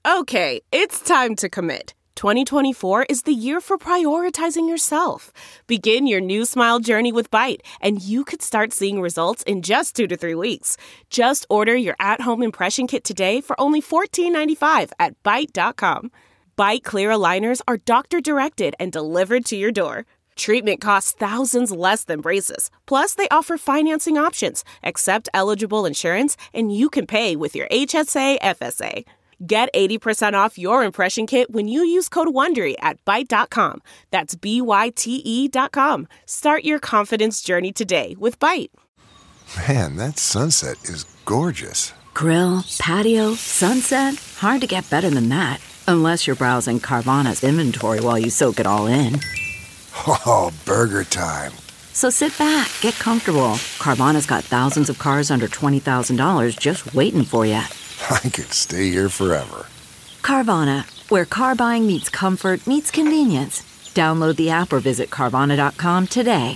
Okay, it's time to commit. 2024 is the year for prioritizing yourself. Begin your new smile journey with Byte, and you could start seeing results in just 2 to 3 weeks. Just order your at-home impression kit today for only $14.95 at Byte.com. Byte Clear aligners are doctor-directed and delivered to your door. Treatment costs thousands less than braces. Plus, they offer financing options, accept eligible insurance, and you can pay with your HSA FSA. Get 80% off your impression kit when you use code WONDERY at Byte.com. That's BYTE.com. Start your confidence journey today with Byte. Man, that sunset is gorgeous. Grill, patio, sunset. Hard to get better than that. Unless you're browsing Carvana's inventory while you soak it all in. Oh, burger time. So sit back, get comfortable. Carvana's got thousands of cars under $20,000 just waiting for you. I could stay here forever. Carvana, where car buying meets comfort, meets convenience. Download the app or visit Carvana.com today.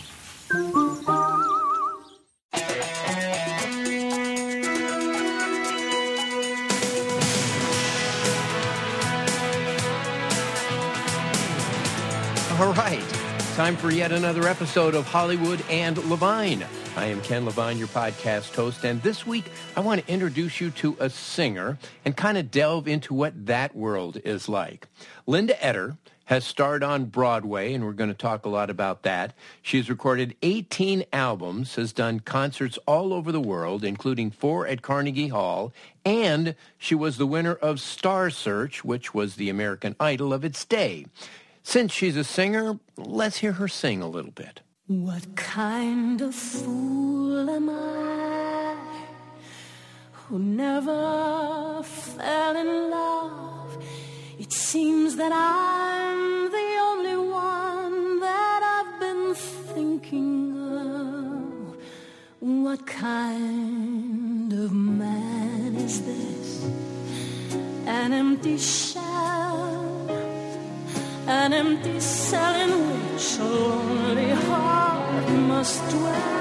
All right, time for yet another episode of Hollywood and Levine. I am Ken Levine, your podcast host, and this week I want to introduce you to a singer and kind of delve into what that world is like. Linda Eder has starred on Broadway, and we're going to talk a lot about that. She's recorded 18 albums, has done concerts all over the world, including 4 at Carnegie Hall, and she was the winner of Star Search, which was the American Idol of its day. Since she's a singer, let's hear her sing a little bit. What kind of fool am I who never fell in love? It seems that I'm the only one that I've been thinking of. What kind of man is this? An empty shell, an empty cell in which a lonely heart must dwell.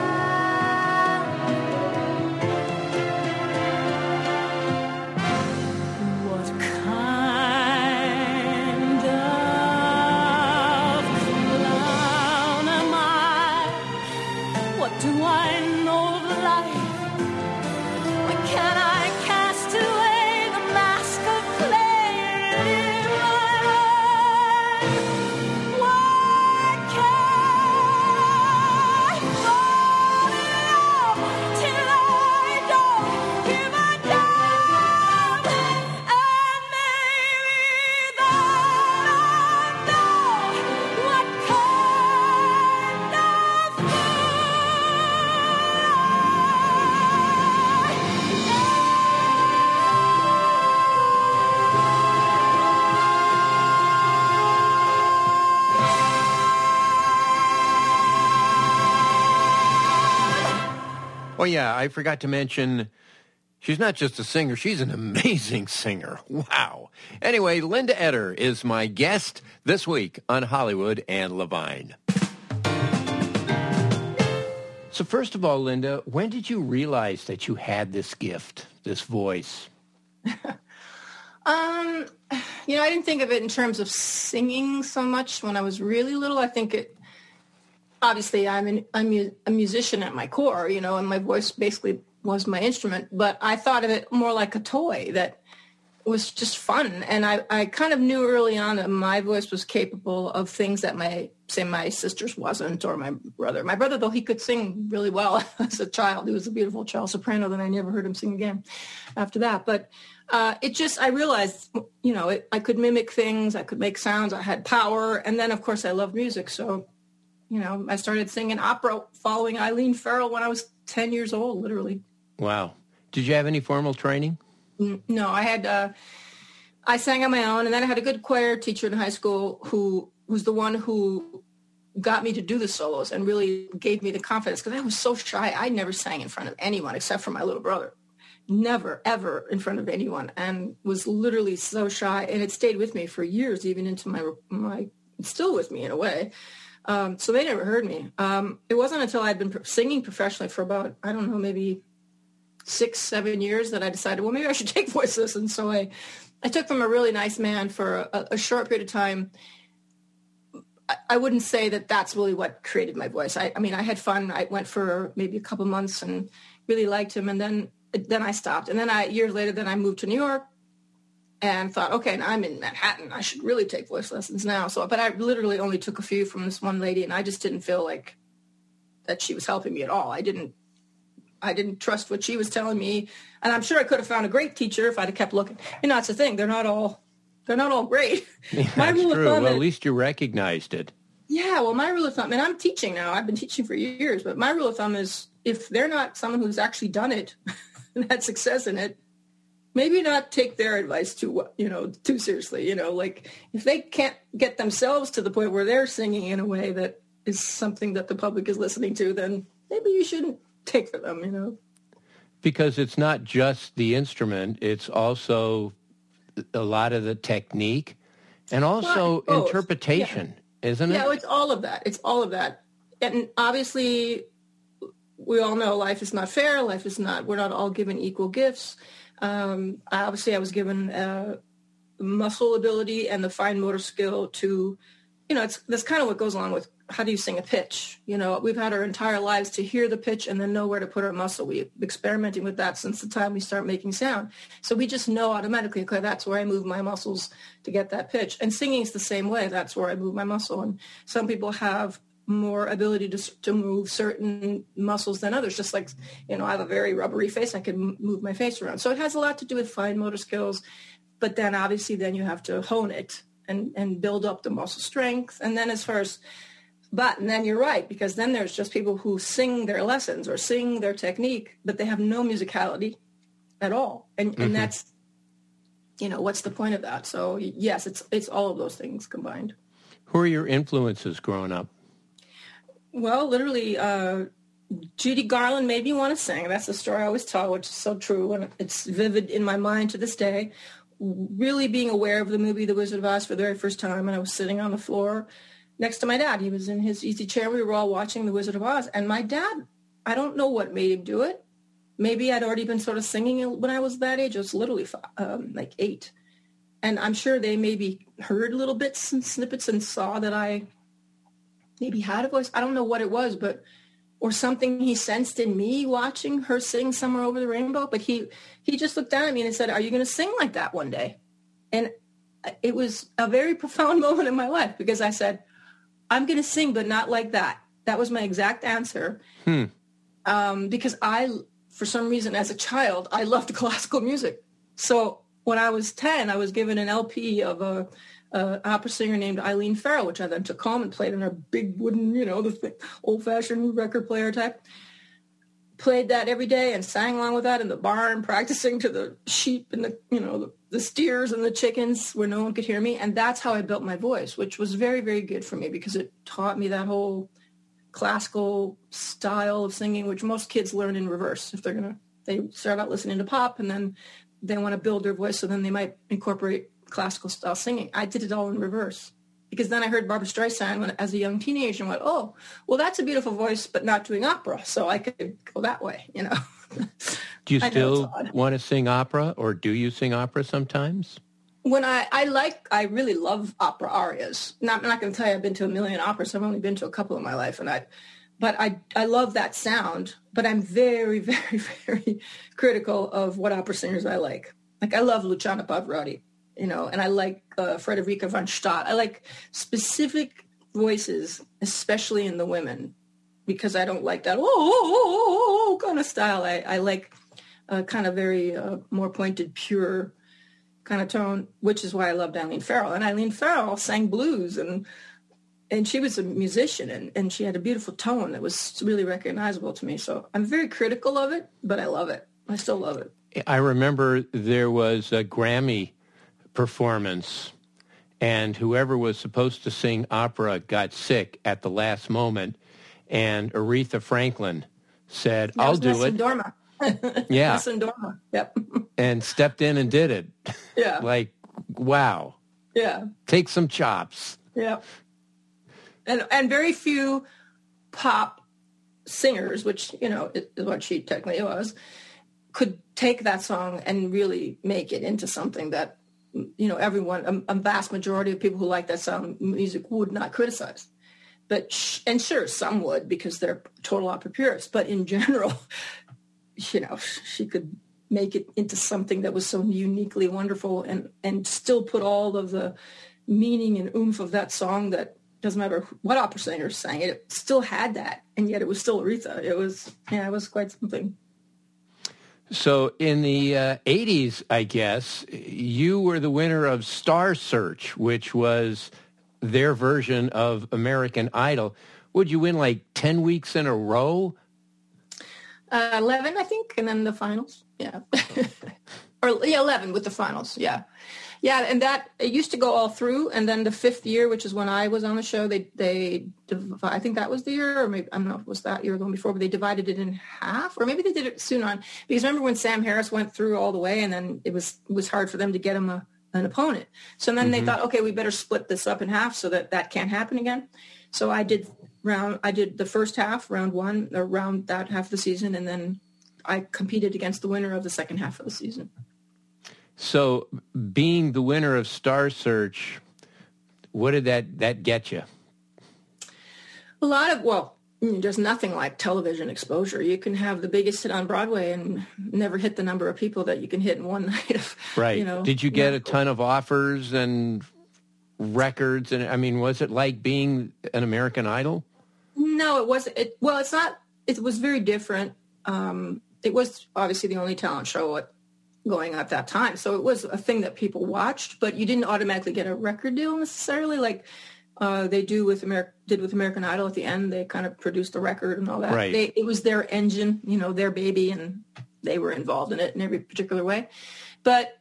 What kind of clown am I? What do I know of life? Why can't I cast away the mask of play and live my life? Why can't I fall in love till I don't give a damn? And maybe then I know what kind of Oh, yeah, I forgot to mention, she's not just a singer, she's an amazing singer. Wow. Anyway, Linda Eder is my guest this week on Hollywood and Levine. So first of all, Linda, when did you realize that you had this gift, this voice? I didn't think of it in terms of singing so much when I was really little. I think obviously I'm a musician at my core, and my voice basically was my instrument, but I thought of it more like a toy that was just fun. And I kind of knew early on that my voice was capable of things that my sister's wasn't, or my brother. My brother, though, he could sing really well as a child. He was a beautiful child soprano. Then I never heard him sing again after that. But I realized, I could mimic things. I could make sounds. I had power. And then, of course, I loved music. So, I started singing opera following Eileen Farrell when I was 10 years old, literally. Wow. Did you have any formal training? No, I sang on my own, and then I had a good choir teacher in high school who was the one who got me to do the solos and really gave me the confidence, because I was so shy. I never sang in front of anyone except for my little brother. Never, ever in front of anyone, and was literally so shy, and it stayed with me for years, even into my it's still with me in a way. So they never heard me. It wasn't until I'd been singing professionally for about, I don't know, maybe 6-7 years that I decided, well, maybe I should take voice lessons. So I I took from a really nice man for a short period of time. I wouldn't say that that's really what created my voice. I mean, I had fun. I went for maybe a couple months and really liked him. And then I stopped. And then years later, then I moved to New York and thought, okay, now I'm in Manhattan. I should really take voice lessons now. But I literally only took a few from this one lady, and I just didn't feel like that she was helping me at all. I didn't trust what she was telling me. And I'm sure I could have found a great teacher if I'd have kept looking. You know, that's the thing. They're not all great. Yeah, that's true. Well, at least you recognized it. Yeah, well, my rule of thumb, and I'm teaching now. I've been teaching for years, but my rule of thumb is if they're not someone who's actually done it and had success in it, maybe not take their advice too seriously. Like if they can't get themselves to the point where they're singing in a way that is something that the public is listening to, then maybe you shouldn't take for them, Because it's not just the instrument, it's also a lot of the technique and also interpretation, isn't it? Yeah, it's all of that. It's all of that. And obviously, we all know life is not fair. We're not all given equal gifts. I was given muscle ability and the fine motor skill to, that's kind of what goes along with how do you sing a pitch? We've had our entire lives to hear the pitch and then know where to put our muscle. We've been experimenting with that since the time we start making sound. So we just know automatically, okay, that's where I move my muscles to get that pitch. And singing is the same way. That's where I move my muscle. And some people have more ability to move certain muscles than others. Just like, I have a very rubbery face. I can move my face around. So it has a lot to do with fine motor skills. But then obviously then you have to hone it and build up the muscle strength. And then and then you're right, because then there's just people who sing their lessons or sing their technique, but they have no musicality at all. And that's, what's the point of that? So yes, it's all of those things combined. Who are your influences growing up? Well, literally, Judy Garland made me want to sing. That's the story I always tell, which is so true. And it's vivid in my mind to this day. Really being aware of the movie The Wizard of Oz for the very first time. And I was sitting on the floor next to my dad. He was in his easy chair. We were all watching The Wizard of Oz. And my dad, I don't know what made him do it. Maybe I'd already been sort of singing when I was that age. I was literally like 8. And I'm sure they maybe heard little bits and snippets and saw that I maybe had a voice. I don't know what it was, or something he sensed in me watching her sing Somewhere Over the Rainbow. But he just looked down at me and said, "Are you going to sing like that one day?" And it was a very profound moment in my life because I said, I'm going to sing, but not like that. That was my exact answer. Because for some reason, as a child, I loved classical music. So when I was 10, I was given an LP of a opera singer named Eileen Farrell, which I then took home and played in a big wooden, the old-fashioned record player type. Played that every day and sang along with that in the barn, practicing to the sheep and the steers and the chickens where no one could hear me. And that's how I built my voice, which was very, very good for me because it taught me that whole classical style of singing, which most kids learn in reverse. If they start out listening to pop and then they want to build their voice, so then they might incorporate classical style singing. I did it all in reverse because then I heard Barbra Streisand as a young teenager and went, oh, well, that's a beautiful voice, but not doing opera. So I could go that way, Do you still want to sing opera, or do you sing opera sometimes? When I really love opera arias. I'm not going to tell you I've been to a million operas. I've only been to a couple in my life. But I love that sound, but I'm very, very, very critical of what opera singers I like. Like I love Luciano Pavarotti, and I like Frederica von Stade. I like specific voices, especially in the women, because I don't like that kind of style. I like kind of very more pointed, pure kind of tone, which is why I loved Eileen Farrell. And Eileen Farrell sang blues, and she was a musician, and she had a beautiful tone that was really recognizable to me. So I'm very critical of it, but I love it. I still love it. I remember there was a Grammy performance, and whoever was supposed to sing opera got sick at the last moment, and Aretha Franklin said, I'll do it. Dorma. Yeah. Nessun Dorma. Yep. And stepped in and did it. Yeah. Like, wow. Yeah. Take some chops. Yeah. And very few pop singers, which, is what she technically was, could take that song and really make it into something that everyone, a vast majority of people who like that sound of music would not criticize. But, and sure, some would because they're total opera purists. But in general, she could make it into something that was so uniquely wonderful and still put all of the meaning and oomph of that song that doesn't matter what opera singer sang it, it still had that. And yet it was still Aretha. It was quite something. So in the 80s, I guess, you were the winner of Star Search, which was their version of American Idol. Would you win like 10 weeks in a row? 11, I think, and then the finals. Yeah. 11 with the finals. Yeah. Yeah, and that, it used to go all through, and then the fifth year, which is when I was on the show, they I think that was the year, or maybe, I don't know if it was that year going before, but they divided it in half, or maybe they did it soon on, because remember when Sam Harris went through all the way, and then it was hard for them to get him an opponent. So then they thought, okay, we better split this up in half so that can't happen again. So I did the first half, round one, or round that half of the season, and then I competed against the winner of the second half of the season. So being the winner of Star Search, what did that get you? A lot of, there's nothing like television exposure. You can have the biggest hit on Broadway and never hit the number of people that you can hit in one night of, right. Did you get a ton of offers and records? And I mean, was it like being an American Idol? No, it wasn't. It's not. It was very different. It was obviously the only talent show going at that time. So it was a thing that people watched, but you didn't automatically get a record deal necessarily like they did with American Idol at the end. They kind of produced the record and all that. Right. It was their engine, their baby, and they were involved in it in every particular way. But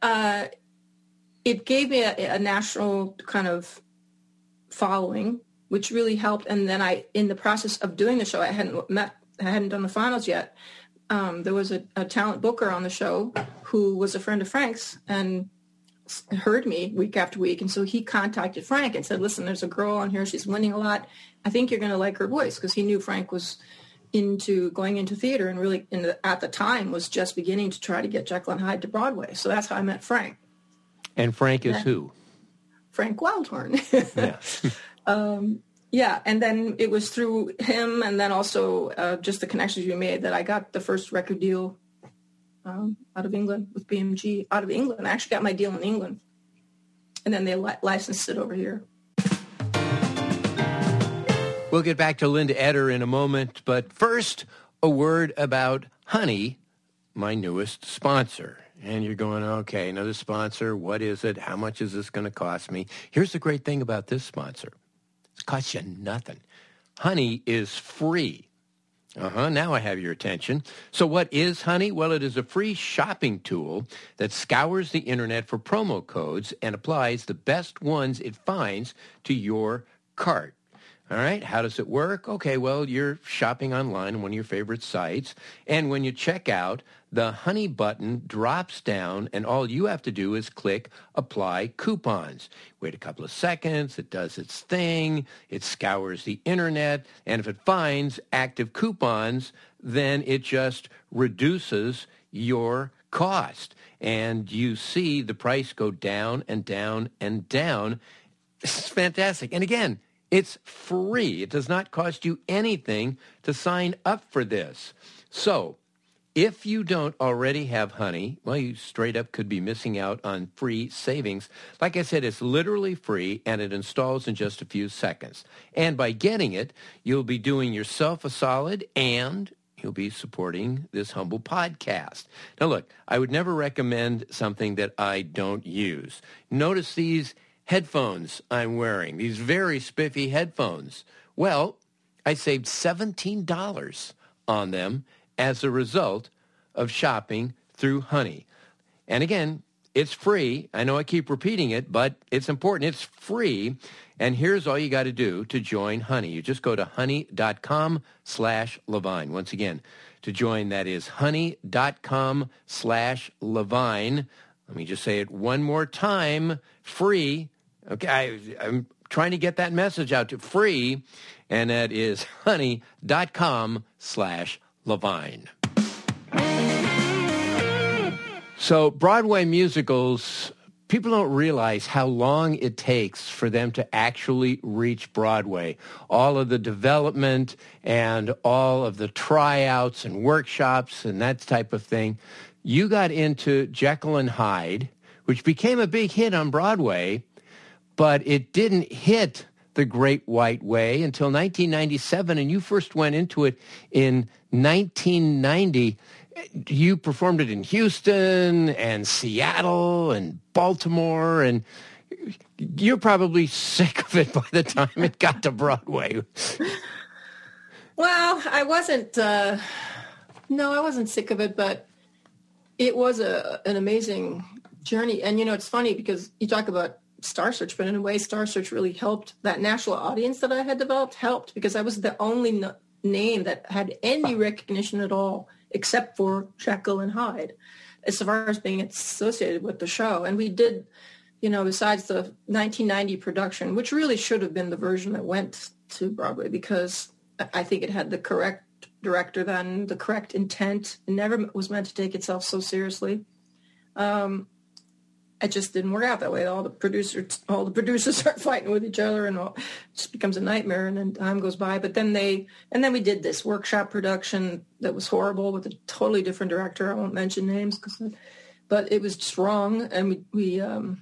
it gave me a national kind of following, which really helped. And then in the process of doing the show, I hadn't done the finals yet. There was a talent booker on the show who was a friend of Frank's and heard me week after week. And so he contacted Frank and said, listen, there's a girl on here. She's winning a lot. I think you're going to like her voice, because he knew Frank was going into theater and really at the time was just beginning to try to get Jekyll and Hyde to Broadway. So that's how I met Frank. And Frank is who? Frank Wildhorn. Yeah. Yeah, and then it was through him and then also just the connections we made that I got the first record deal out of England with BMG out of England. I actually got my deal in England, and then they licensed it over here. We'll get back to Linda Eder in a moment, but first, a word about Honey, my newest sponsor. And you're going, okay, another sponsor, what is it? How much is this going to cost me? Here's the great thing about this sponsor. It costs you nothing. Honey is free. Now I have your attention. So what is Honey? Well, it is a free shopping tool that scours the internet for promo codes and applies the best ones it finds to your cart. All right, how does it work? Okay, well, you're shopping online on one of your favorite sites, and when you check out, the Honey button drops down, and all you have to do is click Apply Coupons. Wait a couple of seconds, it does its thing, it scours the internet, and if it finds active coupons, then it just reduces your cost, and you see the price go down and down and down. This is fantastic. And again, it's free. It does not cost you anything to sign up for this. So if you don't already have Honey, well, you straight up could be missing out on free savings. Like I said, it's literally free, and it installs in just a few seconds. And by getting it, you'll be doing yourself a solid, and you'll be supporting this humble podcast. Now, look, I would never recommend something that I don't use. Notice these headphones I'm wearing, these very spiffy headphones. Well, I saved $17 on them as a result of shopping through Honey. And again, it's free. I know I keep repeating it, but it's important. It's free. And here's all you got to do to join Honey. You just go to honey.com/Levine. Once again, to join, that is honey.com/Levine. Let me just say it one more time. Free. Okay, I'm trying to get that message out to free, and that is honey.com/Levine. So Broadway musicals people don't realize how long it takes for them to actually reach Broadway. All of the development and all of the tryouts and workshops and that type of thing. You got into Jekyll and Hyde, which became a big hit on Broadway, but it didn't hit the Great White Way until 1997, and you first went into it in 1990. You performed it in Houston and Seattle and Baltimore, and you're probably sick of it by the time it got to Broadway. Well, I wasn't. No, I wasn't sick of it, but it was an amazing journey. And, it's funny because you talk about Star Search, but in a way, Star Search really helped. That national audience that I had developed helped because I was the only name that had any recognition at all, except for Jekyll and Hyde, as far as being associated with the show. And we did, besides the 1990 production, which really should have been the version that went to Broadway because I think it had the correct director then, the correct intent. It never was meant to take itself so seriously. It just didn't work out that way. All the producers start fighting with each other, and it just becomes a nightmare. And then time goes by. But then we did this workshop production that was horrible with a totally different director. I won't mention names, but it was strong. And we and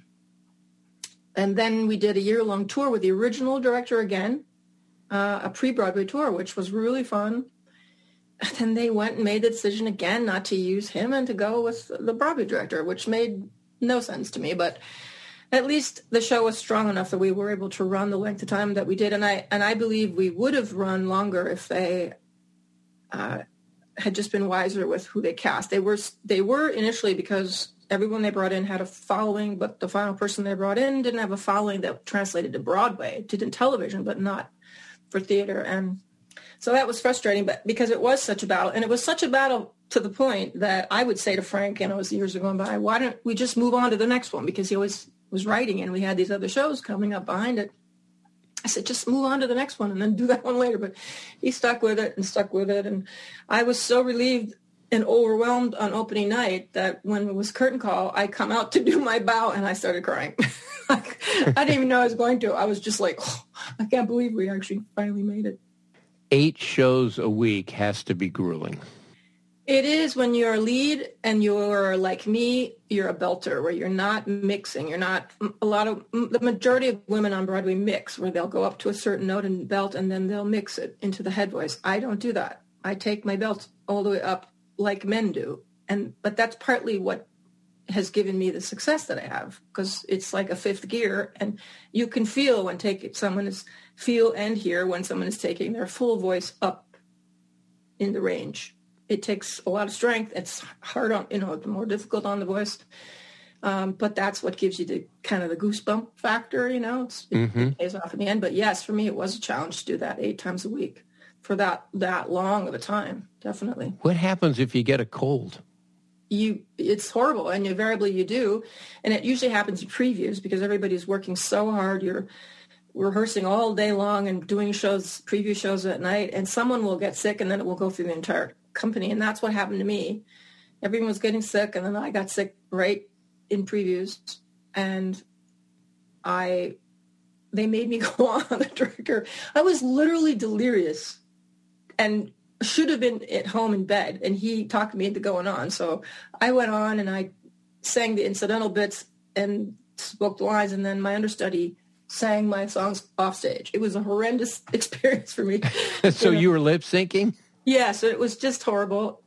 then we did a year-long tour with the original director again, a pre-Broadway tour, which was really fun. And then they went and made the decision again not to use him and to go with the Broadway director, which made no sense to me, but at least the show was strong enough that we were able to run the length of time that we did, and I believe we would have run longer if they had just been wiser with who they cast. They were initially, because everyone they brought in had a following, but the final person they brought in didn't have a following that translated to Broadway. It did in television, but not for theater, and so that was frustrating. But because it was such a battle, and it was such a battle to the point that I would say to Frank, as the years are going by, why don't we just move on to the next one? Because he always was writing, and we had these other shows coming up behind it. I said, just move on to the next one and then do that one later. But he stuck with it. And I was so relieved and overwhelmed on opening night that when it was curtain call, I come out to do my bow and I started crying. I didn't even know I was going to. I was just like, I can't believe we actually finally made it. 8 shows a week has to be grueling. It is when you're a lead and you're like me, you're a belter where you're not mixing. You're not the majority of women on Broadway mix where they'll go up to a certain note and belt and then they'll mix it into the head voice. I don't do that. I take my belt all the way up like men do. But that's partly what has given me the success that I have because it's like a fifth gear and you can feel when someone is feel and hear when someone is taking their full voice up in the range. It takes a lot of strength. It's hard on, more difficult on the voice. But that's what gives you the kind of the goosebump factor, it pays off in the end. But yes, for me, it was a challenge to do that 8 times a week for that long of a time. Definitely. What happens if you get a cold? It's horrible. And invariably you do. And it usually happens in previews because everybody's working so hard. You're rehearsing all day long and doing preview shows at night. And someone will get sick and then it will go through the entire company, and that's what happened to me. Everyone was getting sick, and then I got sick right in previews, and they made me go on the director. I was literally delirious and should have been at home in bed, and he talked me into going on. So I went on, and I sang the incidental bits and spoke the lines, and then my understudy sang my songs off stage. It was a horrendous experience for me. So you were lip syncing? Yes, it was just horrible.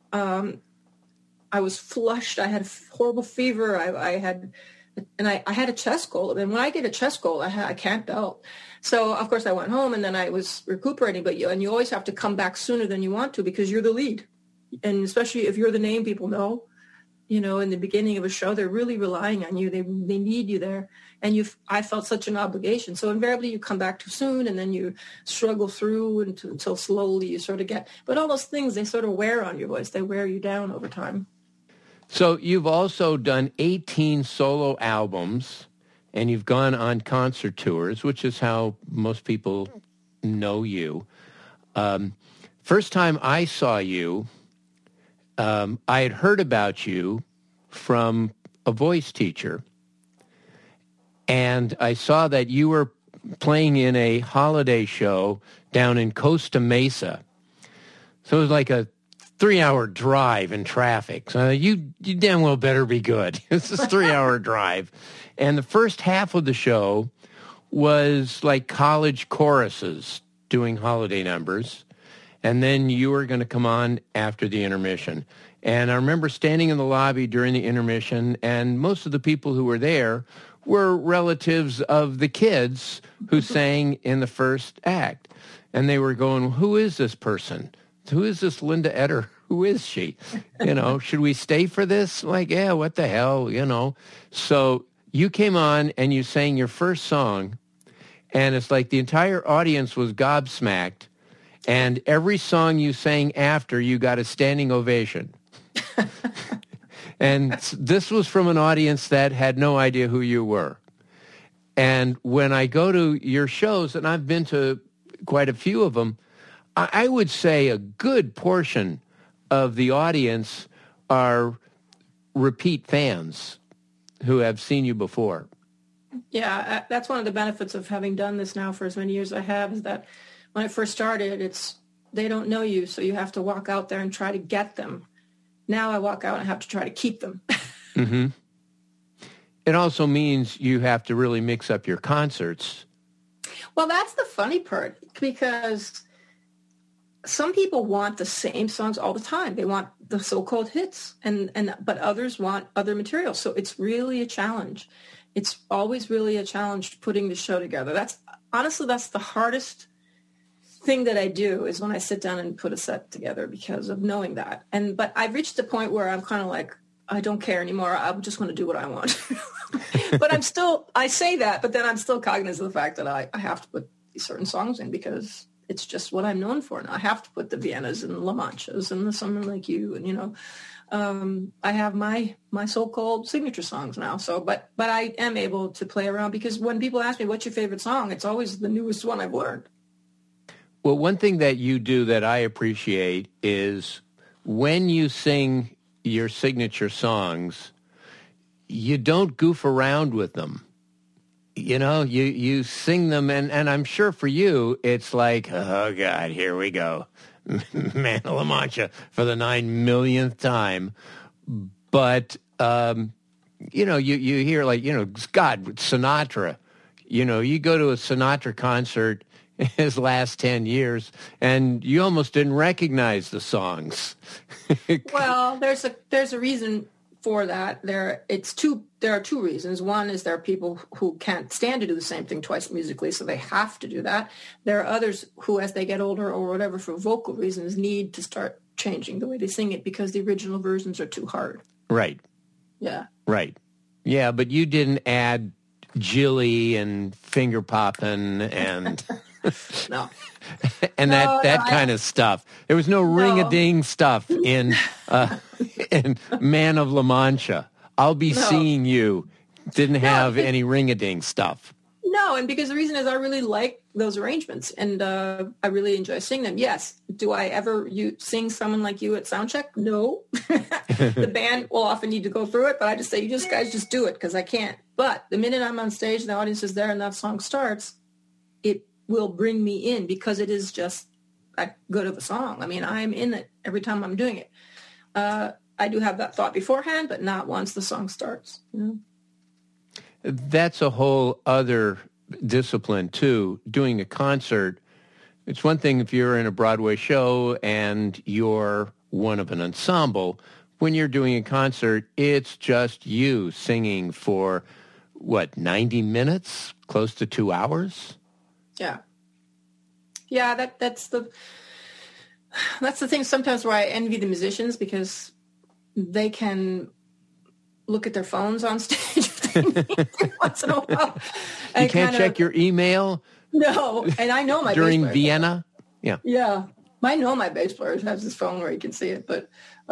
I was flushed. I had a horrible fever. I had a chest cold. And when I get a chest cold, I can't belt. So, of course, I went home, and then I was recuperating. But you always have to come back sooner than you want to because you're the lead. And especially if you're the name people know, in the beginning of a show, they're really relying on you. They need you there. And I felt such an obligation. So invariably you come back too soon and then you struggle through until slowly you sort of get. But all those things, they sort of wear on your voice. They wear you down over time. So you've also done 18 solo albums and you've gone on concert tours, which is how most people know you. First time I saw you, I had heard about you from a voice teacher And I saw that you were playing in a holiday show down in Costa Mesa. So it was like a 3-hour drive in traffic. So you damn well better be good. It's a 3-hour drive. And the first half of the show was like college choruses doing holiday numbers. And then you were going to come on after the intermission. And I remember standing in the lobby during the intermission, and most of the people who were there were relatives of the kids who sang in the first act. And they were going, who is this person? Who is this Linda Eder? Who is she? You know, should we stay for this? Like, yeah, what the hell, you know? So you came on and you sang your first song, and it's like the entire audience was gobsmacked, and every song you sang after, you got a standing ovation. And this was from an audience that had no idea who you were. And when I go to your shows, and I've been to quite a few of them, I would say a good portion of the audience are repeat fans who have seen you before. Yeah, that's one of the benefits of having done this now for as many years as I have, is that when I first started, they don't know you, so you have to walk out there and try to get them. Now I walk out and have to try to keep them. Mm-hmm. It also means you have to really mix up your concerts. Well, that's the funny part, because some people want the same songs all the time. They want the so-called hits, but others want other material. So it's really a challenge. It's always really a challenge putting the show together. That's the hardest thing that I do, is when I sit down and put a set together, because of knowing that. But I've reached the point where I'm kind of like, I don't care anymore. I'm just going to do what I want. But I say that, but then I'm still cognizant of the fact that I have to put certain songs in, because it's just what I'm known for. And I have to put the Viennas and La Manchas and the Someone Like You. And, I have my so-called signature songs now. So, but I am able to play around, because when people ask me, what's your favorite song? It's always the newest one I've learned. Well, one thing that you do that I appreciate is when you sing your signature songs, you don't goof around with them. You know, you sing them, and I'm sure for you, it's like, oh, God, here we go. Man of La Mancha for the 9 millionth time. But, you hear like, God, Sinatra. You go to a Sinatra concert his last 10 years, and you almost didn't recognize the songs. Well, there's a reason for that. There are two reasons. One is there are people who can't stand to do the same thing twice musically, so they have to do that. There are others who, as they get older or whatever, for vocal reasons, need to start changing the way they sing it, because the original versions are too hard. Right. Yeah. Right. Yeah, but you didn't add Jilly and finger popping and No. and that kind of stuff. There was no ring-a-ding stuff in Man of La Mancha. I'll be seeing you. Didn't have any ring-a-ding stuff. No, and because the reason is I really like those arrangements, and I really enjoy singing them. Yes. Do I ever sing Someone Like You at soundcheck? No. The band will often need to go through it, but I just say, guys just do it, because I can't. But the minute I'm on stage and the audience is there and that song starts, it will bring me in, because it is just that good of a song. I mean, I'm in it every time I'm doing it. I do have that thought beforehand, but not once the song starts. That's a whole other discipline, too. Doing a concert, it's one thing if you're in a Broadway show and you're one of an ensemble. When you're doing a concert, it's just you singing for, 90 minutes? Close to 2 hours? Yeah. Yeah, that's the thing sometimes where I envy the musicians, because they can look at their phones on stage if they need to once in a while. You can't check your email? No, and I know my during bass player. Vienna? Yeah. Yeah. I know my bass player has his phone where he can see it, but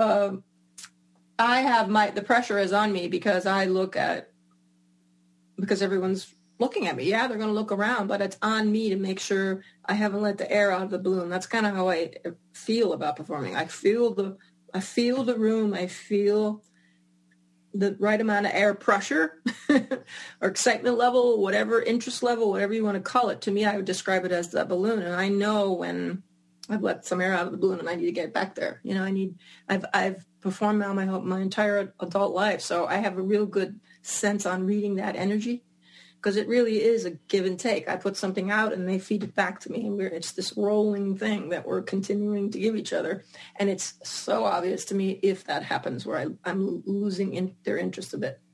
I have the pressure is on me, because because everyone's looking at me. Yeah, they're going to look around, but it's on me to make sure I haven't let the air out of the balloon. That's kind of how I feel about performing. I feel the room. I feel the right amount of air pressure or excitement level, whatever interest level, whatever you want to call it. To me, I would describe it as that balloon. And I know when I've let some air out of the balloon and I need to get back there. You know, I've performed now my entire adult life. So I have a real good sense on reading that energy, because it really is a give and take. I put something out and they feed it back to me. And it's this rolling thing that we're continuing to give each other. And it's so obvious to me if that happens where I'm losing their interest a bit.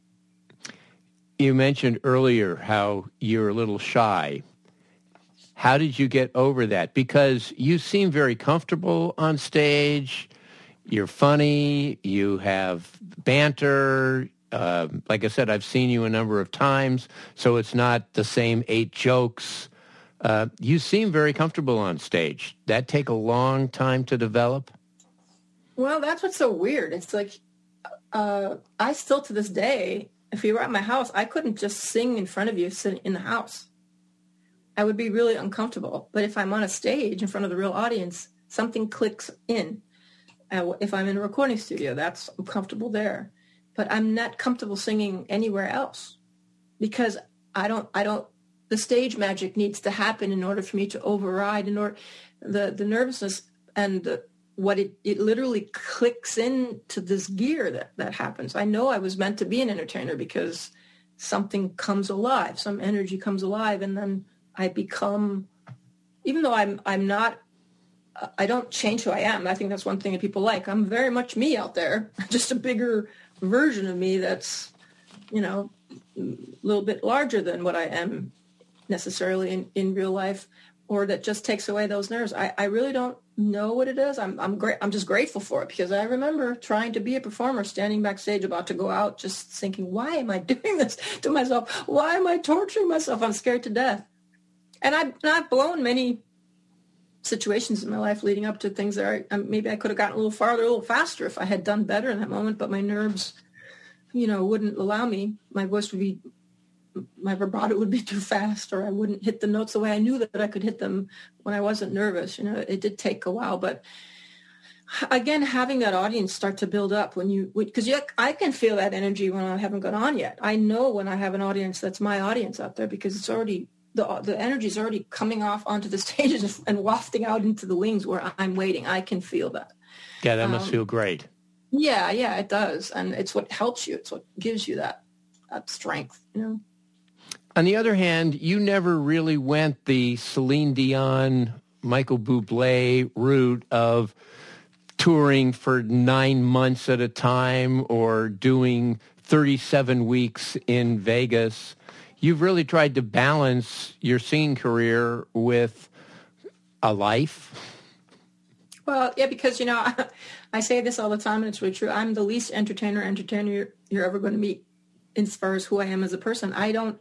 You mentioned earlier how you're a little shy. How did you get over that? Because you seem very comfortable on stage. You're funny. You have banter. Like I said, I've seen you a number of times, so it's not the same 8 jokes. You seem very comfortable on stage. That take a long time to develop? Well, that's what's so weird. It's like I still to this day, if you were at my house, I couldn't just sing in front of you sitting in the house. I would be really uncomfortable. But if I'm on a stage in front of the real audience, something clicks in. If I'm in a recording studio, I'm comfortable there. But I'm not comfortable singing anywhere else, because the stage magic needs to happen in order for me to override, the nervousness and what it literally clicks into this gear that happens. I know I was meant to be an entertainer because something comes alive, some energy comes alive, and then I become, even though I'm not, I don't change who I am. I think that's one thing that people like. I'm very much me out there, just a bigger version of me that's, a little bit larger than what I am necessarily in real life, or that just takes away those nerves. I really don't know what it is. I'm great. I'm just grateful for it, because I remember trying to be a performer, standing backstage about to go out, just thinking, why am I doing this to myself? Why am I torturing myself? I'm scared to death. And I've blown many situations in my life leading up to things that maybe I could have gotten a little farther, a little faster if I had done better in that moment, but my nerves, wouldn't allow me. My voice would be, my vibrato would be too fast, or I wouldn't hit the notes the way I knew that I could hit them when I wasn't nervous. It did take a while, but again, having that audience start to build up because I can feel that energy when I haven't gone on yet. I know when I have an audience that's my audience out there, because it's already, the energy is already coming off onto the stages and wafting out into the wings where I'm waiting. I can feel that. Yeah, that must feel great. Yeah, it does. And it's what helps you. It's what gives you that strength, On the other hand, you never really went the Celine Dion, Michael Bublé route of touring for 9 months at a time or doing 37 weeks in Vegas. You've really tried to balance your singing career with a life. Well, yeah, because, I say this all the time, and it's really true. I'm the least entertainer you're ever going to meet as far as who I am as a person.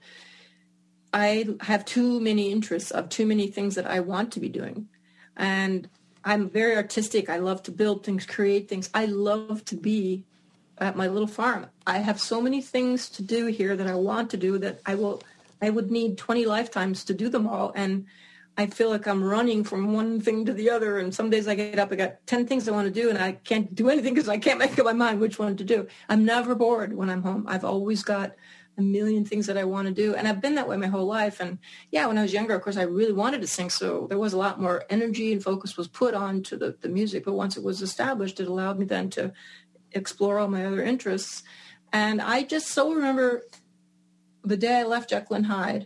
I have too many interests of too many things that I want to be doing. And I'm very artistic. I love to build things, create things. I love to be at my little farm. I have so many things to do here that I want to do that I would need 20 lifetimes to do them all. And I feel like I'm running from one thing to the other. And some days I get up, I got 10 things I want to do, and I can't do anything because I can't make up my mind which one to do. I'm never bored when I'm home. I've always got a million things that I want to do. And I've been that way my whole life. And yeah, when I was younger, of course, I really wanted to sing. So there was a lot more energy and focus was put on to the music. But once it was established, it allowed me then to explore all my other interests. And I just so remember the day I left Jekyll and Hyde,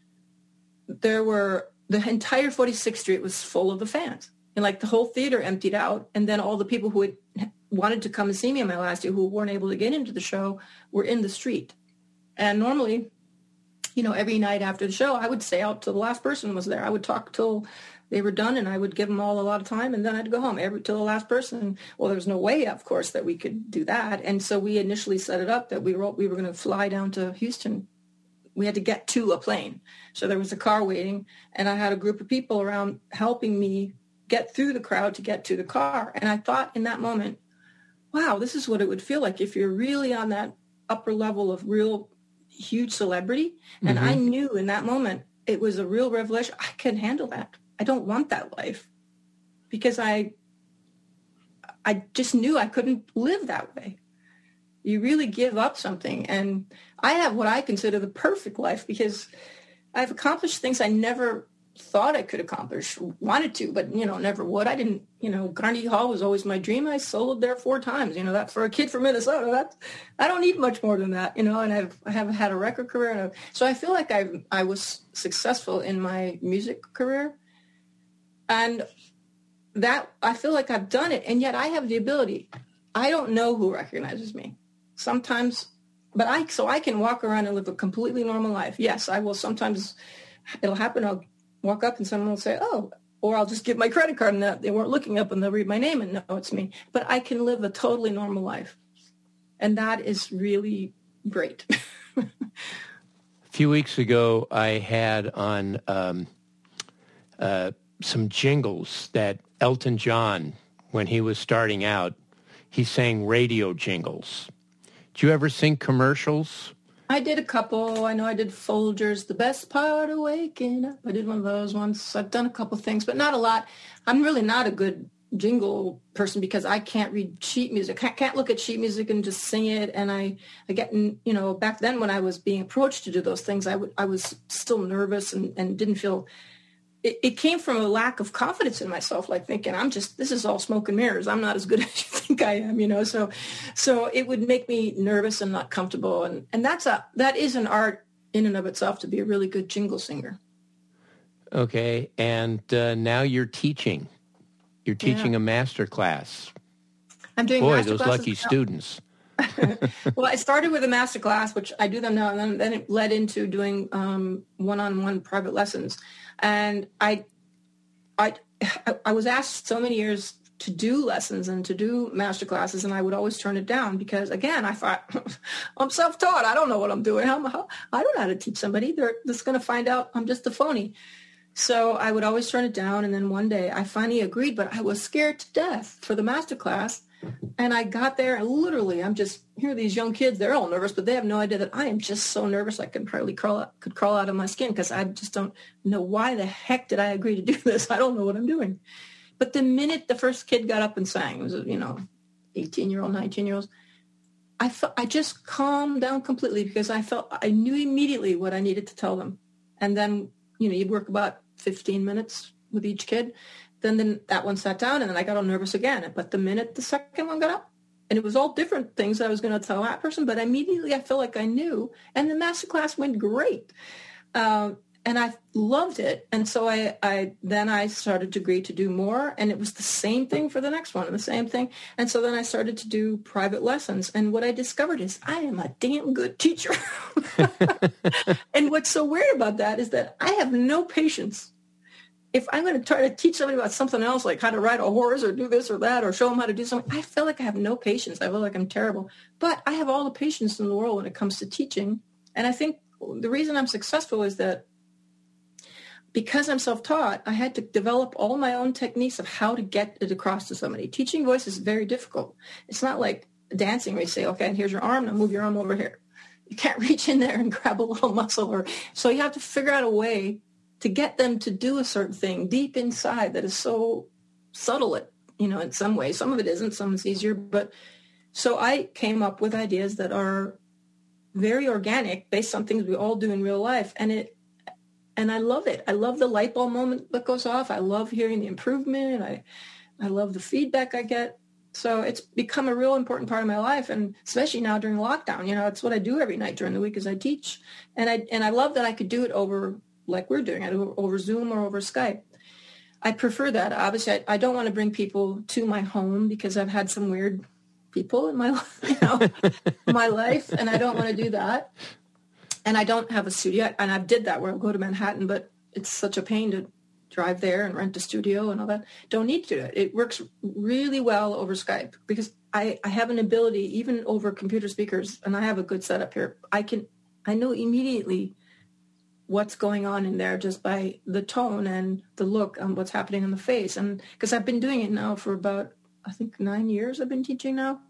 the entire 46th Street was full of the fans. And like the whole theater emptied out. And then all the people who had wanted to come and see me in my last year who weren't able to get into the show were in the street. And normally, every night after the show, I would stay out till the last person was there. I would talk till they were done, and I would give them all a lot of time, and then I'd go home till the last person. Well, there was no way, of course, that we could do that. And so we initially set it up that we were going to fly down to Houston. We had to get to a plane. So there was a car waiting, and I had a group of people around helping me get through the crowd to get to the car. And I thought in that moment, wow, this is what it would feel like if you're really on that upper level of real huge celebrity. And I knew in that moment it was a real revelation. I couldn't handle that. I don't want that life, because I just knew I couldn't live that way. You really give up something. And I have what I consider the perfect life because I've accomplished things I never thought I could accomplish, wanted to, but, never would. I didn't, Carnegie Hall was always my dream. I soloed there 4 times, that for a kid from Minnesota, I don't need much more than that, and I have had a record career. So I feel like I was successful in my music career, and that I feel like I've done it. And yet I have the ability. I don't know who recognizes me sometimes, but I can walk around and live a completely normal life. Yes, I will. Sometimes it'll happen. I'll walk up and someone will say, oh, or I'll just give my credit card and they weren't looking up and they'll read my name and know it's me. But I can live a totally normal life. And that is really great. A few weeks ago, I had on some jingles that Elton John, when he was starting out, he sang radio jingles. Did you ever sing commercials? I did a couple. I know I did Folgers, The Best Part of Waking Up. I did one of those once. I've done a couple things, but not a lot. I'm really not a good jingle person because I can't read sheet music. I can't look at sheet music and just sing it. And I get, back then when I was being approached to do those things, I was still nervous and didn't feel, it came from a lack of confidence in myself, like thinking this is all smoke and mirrors. I'm not as good as you think I am, so it would make me nervous and not comfortable. And that is an art in and of itself to be a really good jingle singer. Okay. And now you're teaching. You're teaching a master class. I'm doing Boy, master those classes lucky now. Students. Well, I started with a master class, which I do them now, and then it led into doing one-on-one private lessons. And I was asked so many years to do lessons and to do master classes, and I would always turn it down because, again, I thought, I'm self-taught. I don't know what I'm doing. I don't know how to teach somebody. They're just going to find out I'm just a phony. So I would always turn it down, and then one day I finally agreed, but I was scared to death for the master class. And I got there and literally here are these young kids, they're all nervous, but they have no idea that I am just so nervous I could probably crawl out of my skin because I just don't know why the heck did I agree to do this. I don't know what I'm doing. But the minute the first kid got up and sang, it was, 18-year-old, 19-year-olds, I just calmed down completely because I knew immediately what I needed to tell them. And then, you'd work about 15 minutes with each kid. Then that one sat down, and then I got all nervous again. But the minute the second one got up, and it was all different things I was going to tell that person, but immediately I felt like I knew, and the master class went great. And I loved it. And so I started to agree to do more, and it was the same thing for the next one, and the same thing. And so then I started to do private lessons. And what I discovered is I am a damn good teacher. And what's so weird about that is that I have no patience. If I'm going to try to teach somebody about something else, like how to ride a horse or do this or that or show them how to do something, I feel like I have no patience. I feel like I'm terrible. But I have all the patience in the world when it comes to teaching. And I think the reason I'm successful is that because I'm self-taught, I had to develop all my own techniques of how to get it across to somebody. Teaching voice is very difficult. It's not like dancing where you say, okay, here's your arm, now move your arm over here. You can't reach in there and grab a little muscle. So you have to figure out a way to get them to do a certain thing deep inside that is so subtle, in some ways. Some of it isn't, some is easier. But so I came up with ideas that are very organic, based on things we all do in real life. And I love it. I love the light bulb moment that goes off. I love hearing the improvement. I love the feedback I get. So it's become a real important part of my life. And especially now during lockdown, it's what I do every night during the week is I teach. And I love that I could do it over, like we're doing it, over Zoom or over Skype. I prefer that. Obviously, I don't want to bring people to my home because I've had some weird people in my my life, and I don't want to do that. And I don't have a studio, and I did that where I'll go to Manhattan, but it's such a pain to drive there and rent a studio and all that. Don't need to do it. It works really well over Skype because I have an ability, even over computer speakers, and I have a good setup here. I know immediately what's going on in there just by the tone and the look and what's happening in the face. And because I've been doing it now for about, I think 9 years I've been teaching now,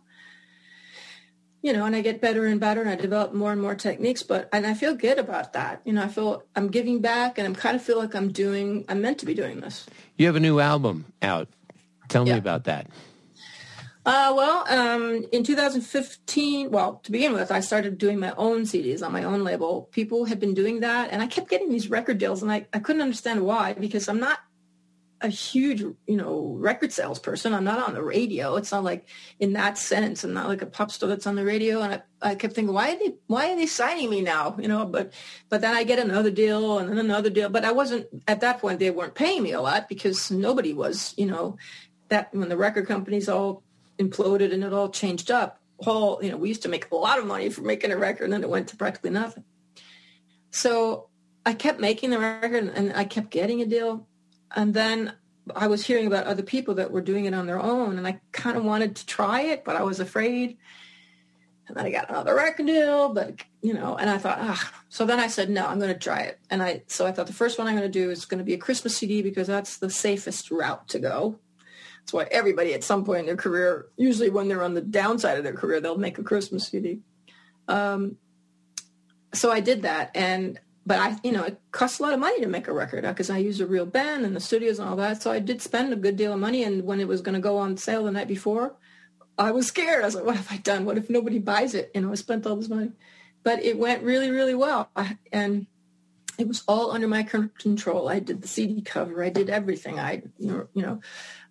and I get better and better and I develop more and more techniques, and I feel good about that. I feel I'm giving back and I kind of feel like I'm meant to be doing this. You have a new album out. Tell me about that. In 2015, to begin with, I started doing my own CDs on my own label. People had been doing that, and I kept getting these record deals, and I couldn't understand why, because I'm not a huge, record salesperson. I'm not on the radio. It's not like, in that sense, I'm not like a pop star that's on the radio. And I kept thinking, why are they signing me now? But then I get another deal and then another deal. But I wasn't, at that point, they weren't paying me a lot because nobody was, that when the record companies all imploded and it all changed up, we used to make a lot of money for making a record, and then it went to practically nothing. So I kept making the record, and I kept getting a deal. And then I was hearing about other people that were doing it on their own, and I kind of wanted to try it, but I was afraid. And then I got another record deal, but, and I thought, so then I said, no, I'm going to try it. And so I thought the first one I'm going to do is going to be a Christmas CD, because that's the safest route to go. That's why everybody at some point in their career, usually when they're on the downside of their career, they'll make a Christmas CD. So I did that. But it costs a lot of money to make a record, because I use a real band and the studios and all that. So I did spend a good deal of money. And when it was going to go on sale the night before, I was scared. I was like, what have I done? What if nobody buys it? I spent all this money. But it went really, really well. And it was all under my control. I did the CD cover. I did everything. And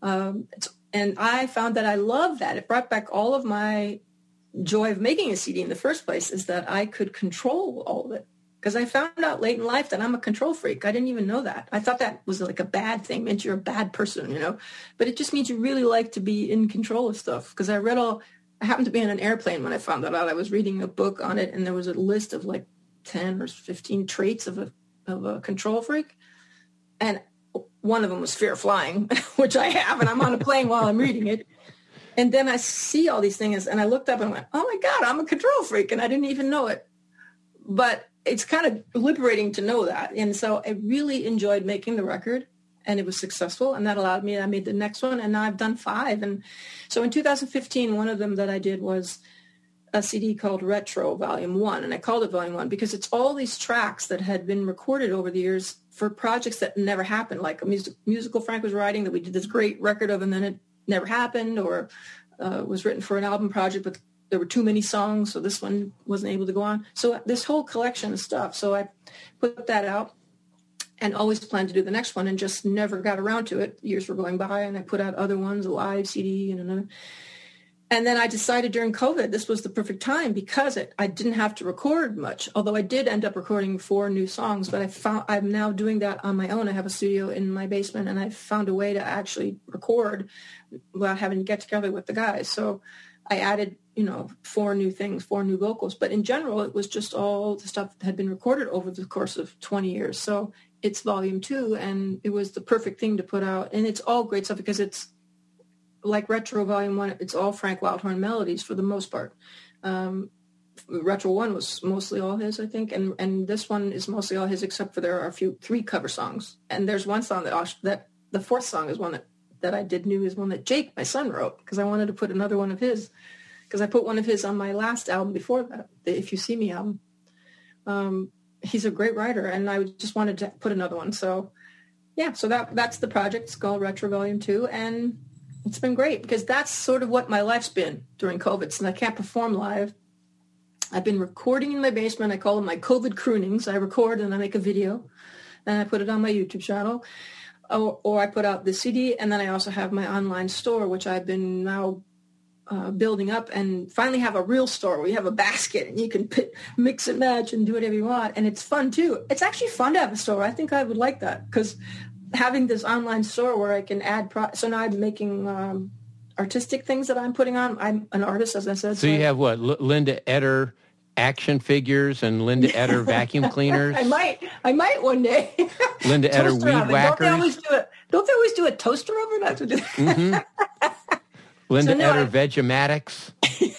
I found that I loved that. It brought back all of my joy of making a CD in the first place, is that I could control all of it. Because I found out late in life that I'm a control freak. I didn't even know that. I thought that was like a bad thing, meant you're a bad person, But it just means you really like to be in control of stuff. Because I happened to be on an airplane when I found that out. I was reading a book on it, and there was a list of like 10 or 15 traits of a control freak. And one of them was fear of flying, which I have, and I'm on a plane while I'm reading it. And then I see all these things, and I looked up and went, oh my God, I'm a control freak, and I didn't even know it. But it's kind of liberating to know that. And so I really enjoyed making the record, and it was successful. And that allowed me, I made the next one, and now I've done 5. And so in 2015, one of them that I did was a CD called Retro Volume 1. And I called it Volume 1 because it's all these tracks that had been recorded over the years for projects that never happened, like a musical Frank was writing that we did this great record of, and then it never happened, or was written for an album project, but there were too many songs, so this one wasn't able to go on. So this whole collection of stuff. So I put that out and always planned to do the next one, and just never got around to it. Years were going by, and I put out other ones, a live CD and another. And then I decided during COVID, this was the perfect time, because I didn't have to record much, although I did end up recording 4 new songs, but I'm now doing that on my own. I have a studio in my basement, and I found a way to actually record without having to get together with the guys. So I added, 4 new things, 4 new vocals. But in general, it was just all the stuff that had been recorded over the course of 20 years. So it's Volume 2, and it was the perfect thing to put out. And it's all great stuff, because it's like Retro Volume 1, it's all Frank Wildhorn melodies for the most part. Retro 1 was mostly all his, I think. And this one is mostly all his, except for there are 3 cover songs. And there's one song that the 4th song is one that I did new, is one that Jake, my son, wrote, because I wanted to put another one of his, because I put one of his on my last album before that, the If You See Me album. He's a great writer, and I just wanted to put another one. So, yeah, so that's the project. It's called Retro Volume 2, and it's been great, because that's sort of what my life's been during COVID. Since I can't perform live, I've been recording in my basement. I call them my COVID croonings. I record and I make a video, and I put it on my YouTube channel. Or I put out the CD, and then I also have my online store, which I've been now building up, and finally have a real store where you have a basket and you can mix and match and do whatever you want. And it's fun too. It's actually fun to have a store. I think I would like that, because having this online store where I can add, so now I'm making artistic things that I'm putting on. I'm an artist, as I said. So you have what, Linda Eder action figures and Linda Eder vacuum cleaners? I might one day. Linda Eder weed whackers. Don't they always do a toaster oven? That's what mm-hmm. Linda Eder Vegematics.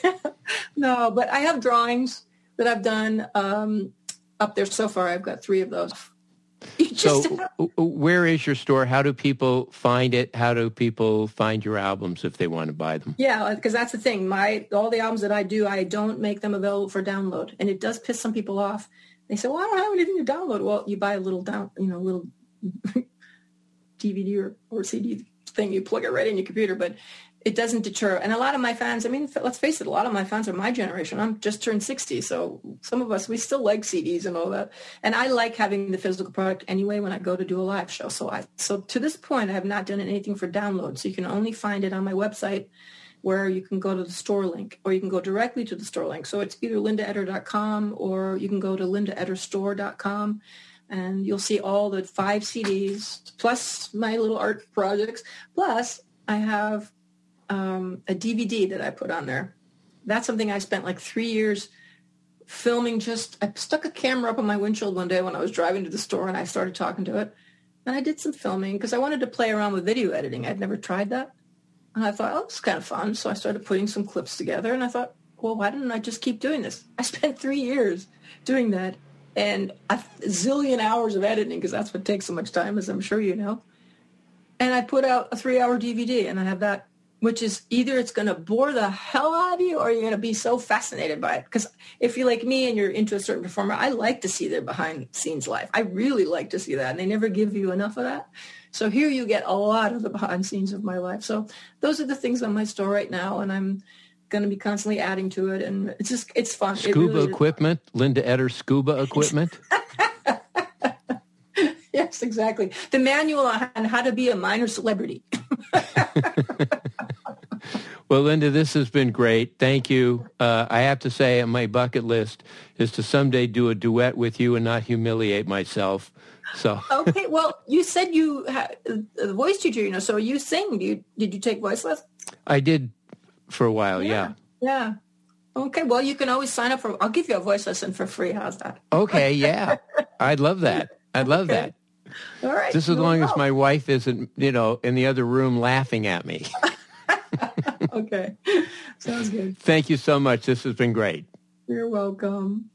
No, but I have drawings that I've done up there so far. I've got 3 of those. So where is your store? How do people find it? How do people find your albums if they want to buy them? Yeah, because that's the thing. All the albums that I do, I don't make them available for download. And it does piss some people off. They say, well, I don't have anything to download. Well, you buy a little little DVD or CD thing. You plug it right in your computer. But it doesn't deter. And a lot of my fans, I mean, let's face it, a lot of my fans are my generation. I'm just turned 60. So some of us, we still like CDs and all that. And I like having the physical product anyway when I go to do a live show. So to this point, I have not done anything for download. So you can only find it on my website, where you can go to the store link, or you can go directly to the store link. So it's either lindaedder.com, or you can go to lindaedderstore.com, and you'll see all the 5 CDs, plus my little art projects. Plus, I have a DVD that I put on there. That's something I spent like 3 years filming. I stuck a camera up on my windshield one day when I was driving to the store, and I started talking to it. And I did some filming because I wanted to play around with video editing. I'd never tried that. And I thought, this is kind of fun. So I started putting some clips together, and I thought, well, why didn't I just keep doing this? I spent 3 years doing that, and a zillion hours of editing, because that's what takes so much time, as I'm sure you know. And I put out a 3-hour DVD, and I have that, which is either it's going to bore the hell out of you, or you're going to be so fascinated by it. Because if you're like me and you're into a certain performer, I like to see their behind-the-scenes life. I really like to see that, and they never give you enough of that. So here you get a lot of the behind scenes of my life. So those are the things on my store right now, and I'm going to be constantly adding to it, and it's fun. Scuba equipment, Linda Edder scuba equipment. Yes, exactly. The manual on how to be a minor celebrity. Well, Linda, this has been great. Thank you. I have to say, on my bucket list is to someday do a duet with you and not humiliate myself. So okay, well, you said you had a voice teacher, so you sing. Did you take voice lessons? I did for a while, yeah. Yeah. Okay, well, you can always sign up I'll give you a voice lesson for free. How's that? Okay, yeah. I'd love that. I'd love that. All right. Just as long as my wife isn't, in the other room laughing at me. Okay. Sounds good. Thank you so much. This has been great. You're welcome.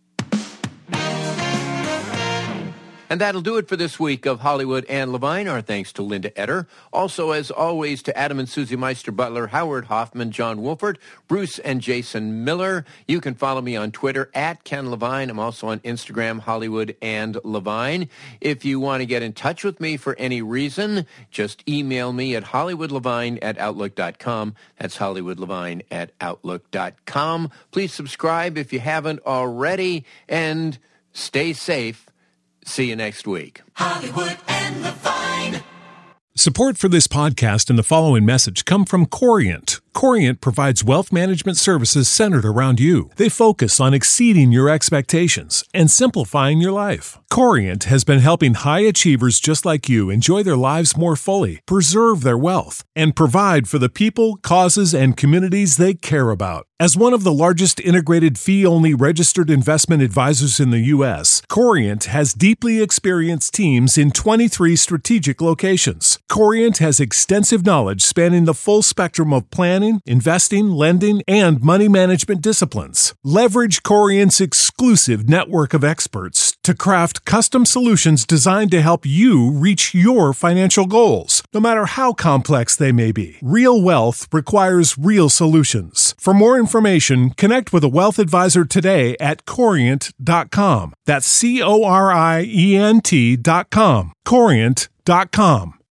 And that'll do it for this week of Hollywood and Levine. Our thanks to Linda Edder. Also, as always, to Adam and Susie Meister Butler, Howard Hoffman, John Wolford, Bruce and Jason Miller. You can follow me on Twitter at Ken Levine. I'm also on Instagram, Hollywood and Levine. If you want to get in touch with me for any reason, just email me at hollywoodlevine@outlook.com. That's hollywoodlevine@outlook.com. Please subscribe if you haven't already, and stay safe. See you next week. Hollywood and Levine. Support for this podcast and the following message come from Corient. Corient provides wealth management services centered around you. They focus on exceeding your expectations and simplifying your life. Corient has been helping high achievers just like you enjoy their lives more fully, preserve their wealth, and provide for the people, causes, and communities they care about. As one of the largest integrated fee-only registered investment advisors in the U.S., Corient has deeply experienced teams in 23 strategic locations. Corient has extensive knowledge spanning the full spectrum of planning, investing, lending, and money management disciplines. Leverage Corient's exclusive network of experts to craft custom solutions designed to help you reach your financial goals, no matter how complex they may be. Real wealth requires real solutions. For more information, connect with a wealth advisor today at Corient.com. That's Corient.com. Corient.com.